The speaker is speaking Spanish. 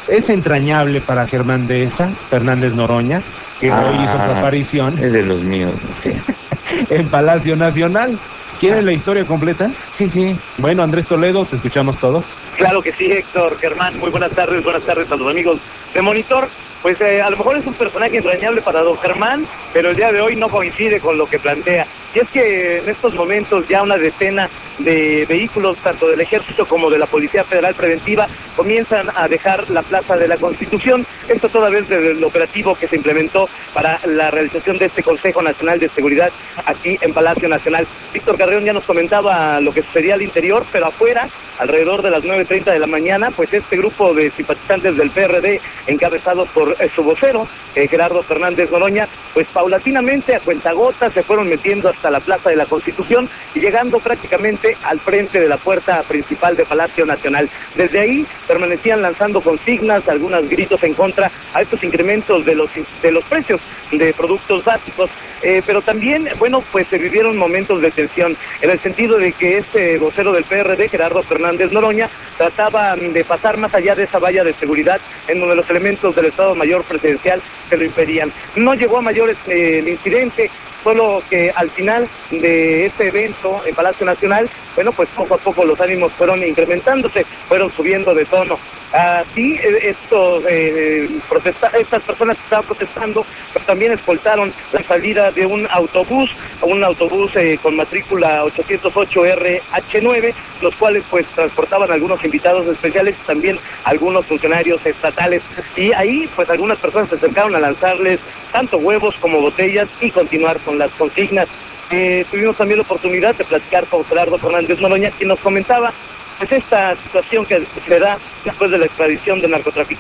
es entrañable para Germán Dehesa, Fernández Noroña, que hoy hizo su aparición Es de los míos, sí. en Palacio Nacional. ¿Quieres la historia completa? Sí, sí. Bueno, Andrés Toledo, te escuchamos todos. Claro que sí, Héctor, Germán, muy buenas tardes a los amigos de Monitor. Pues a lo mejor es un personaje entrañable para don Germán, pero el día de hoy no coincide con lo que plantea. Y es que en estos momentos ya una decena de vehículos, tanto del Ejército como de la Policía Federal Preventiva, comienzan a dejar la Plaza de la Constitución. Esto toda vez desde el operativo que se implementó para la realización de este Consejo Nacional de Seguridad aquí en Palacio Nacional. Víctor Carreón ya nos comentaba lo que sucedía al interior, pero afuera, alrededor de las 9:30 de la mañana, pues este grupo de simpatizantes del PRD, encabezados por su vocero, Gerardo Fernández Noroña, pues paulatinamente a cuentagotas se fueron metiendo hasta la Plaza de la Constitución y llegando prácticamente al frente de la puerta principal de Palacio Nacional. Desde ahí permanecían lanzando consignas, algunos gritos en contra a estos incrementos de los precios de productos básicos, pero también, bueno, pues se vivieron momentos de tensión, en el sentido de que este vocero del PRD, Gerardo Fernández Noroña, trataba de pasar más allá de esa valla de seguridad en donde los elementos del Estado Mayor Presidencial se lo impedían. No llegó a mayores el incidente, solo que al final de este evento en Palacio Nacional, bueno, pues poco a poco los ánimos fueron incrementándose, fueron subiendo de tono. Así, estas personas que estaban protestando, pues también escoltaron la salida de un autobús con matrícula 808RH9, los cuales pues transportaban algunos invitados especiales y también algunos funcionarios estatales. Y ahí pues algunas personas se acercaron a lanzarles tanto huevos como botellas y continuar con las consignas. Tuvimos también la oportunidad de platicar con Gerardo Fernández Noroña, quien nos comentaba pues esta situación que se da después de la extradición del narcotraficante